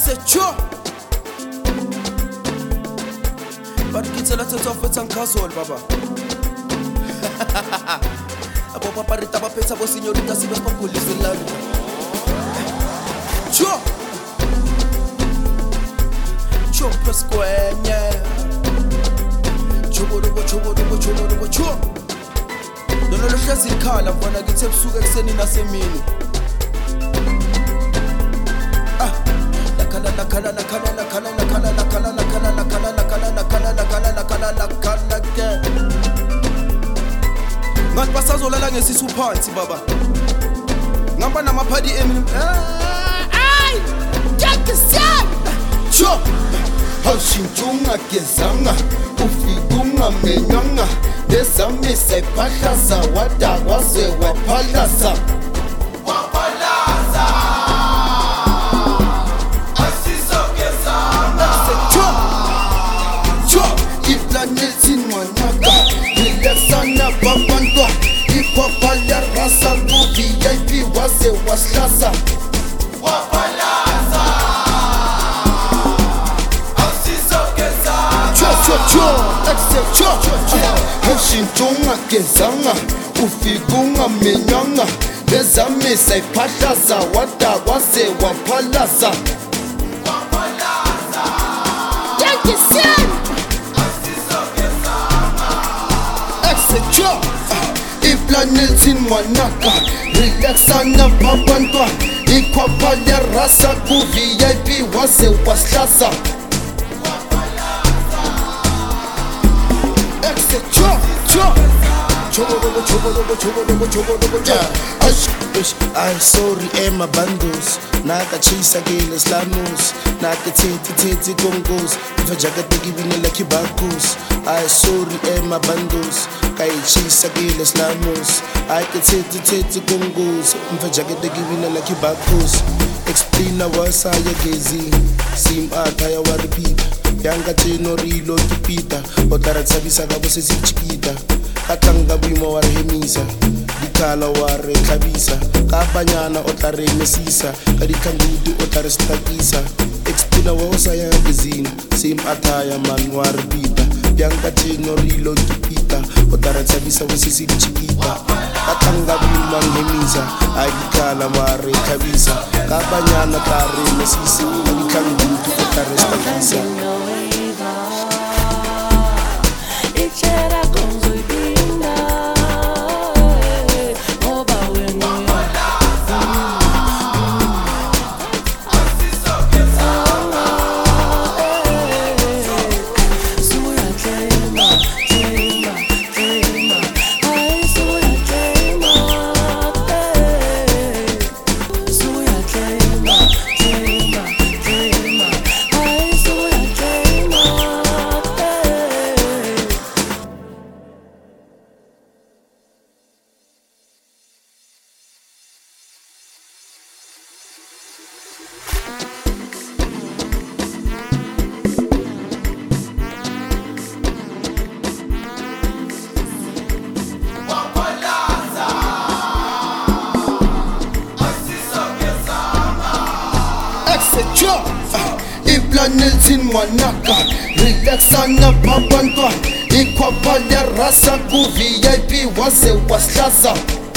Execho But kitse la tsetsa fetsa nkasol baba Abo papa rita ba phetsa bo senyorita sibe pa police la Cho Cho pesquenye Cho Dono lo hlezi ikhala mfana kithe ebusuku ekseni nasemini Ngathi basazolala ngesisu phansi baba Ngamba namaphadi emi Ay Jackson Cho Hawushintsha gezanga ufikunga menyanga Desamisa iphahlaza wadakwaze waphahlaza Sana babantwa Ipapa ya rasa VIP wase waslaza Wapalaza Awusizogezanga Cho Hawushintsha gezanga ufikunga menyanga Bezamisa iphahlaza wadakwaze waphalaza Wapalaza Iplanetin mwanaka Relaxana babantwa Ikwapale rasa ku VIP wase waslaza Ay sorry ema bandos Nakachisa gile slamus Nakatiti gongos Mfajagate givine like bakus Ay sorry ema bandos Kaichisa gile slamus Ay katiti gongos Mfajagate givine like bakus Explain wasa ya gezi Sim ataya wa repeat Yanga teno rilo kipita Otara tsabisa gabo sesi chikita Katanga bwimo wa rehemisa Dikala wa rekhabisa Kapanyana otla remesisa Kadikangudu otla restakisa Explain wasa ya gezi Sim ataya man wa repita Yanga teno rilo kipita Otara tsabisa wa sesi chikita Katanga bwimo wa rehemisa Dikala wa rekhabisa Kapanyana otla remesisa Kadikangudu otla restakisa Iplanetin mwanaka Relaxana babantwa Ikwapale rasa ku VIP wase waslaza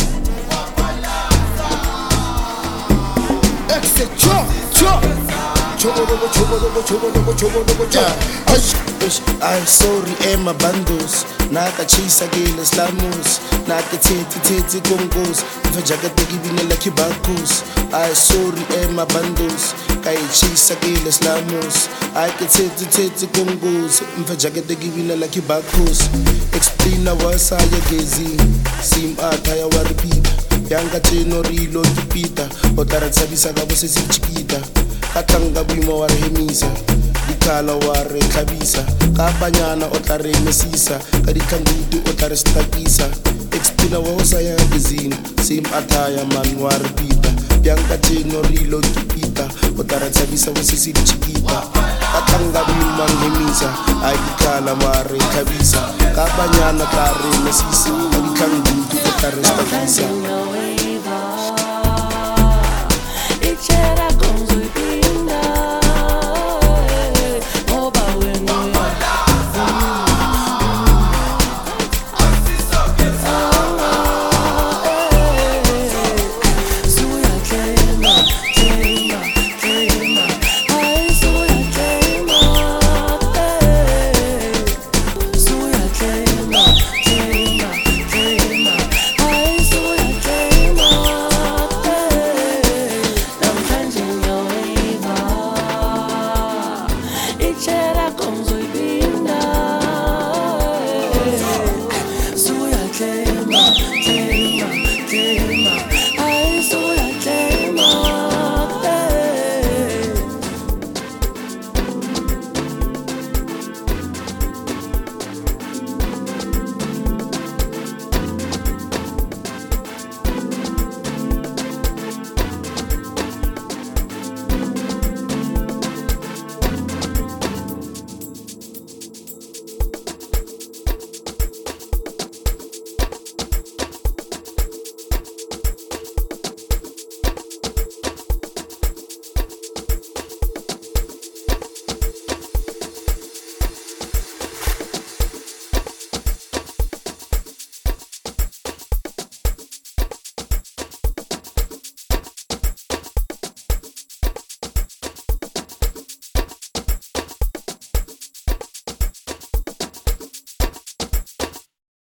Ay sorry ema bandos Nakachisa gile slamus Nakatiti gongos Mfajagate givine like bakus Ay sorry ema bandos Kaichisa gile slamus Nakatiti gongos Mfajagate givine like bakus Explain wasa ya gezi Sim ataya wa repeat Yanga teno rilo kipita Otara tsabisa gabo sesi chikita Katanga bwimo wa rehemisa Dikala wa rekhabisa Kapanyana otla remesisa Kadikangudu otla restakisa Explain wasa ya gezi Sim ataya man wa repeat Yanga teno rilo kipita Otara tsabisa wa sesi chikita Katanga bwimo wa rehemisa Dikala wa rekhabisa Kapanyana otla remesisa Kadikangudu otla restakisa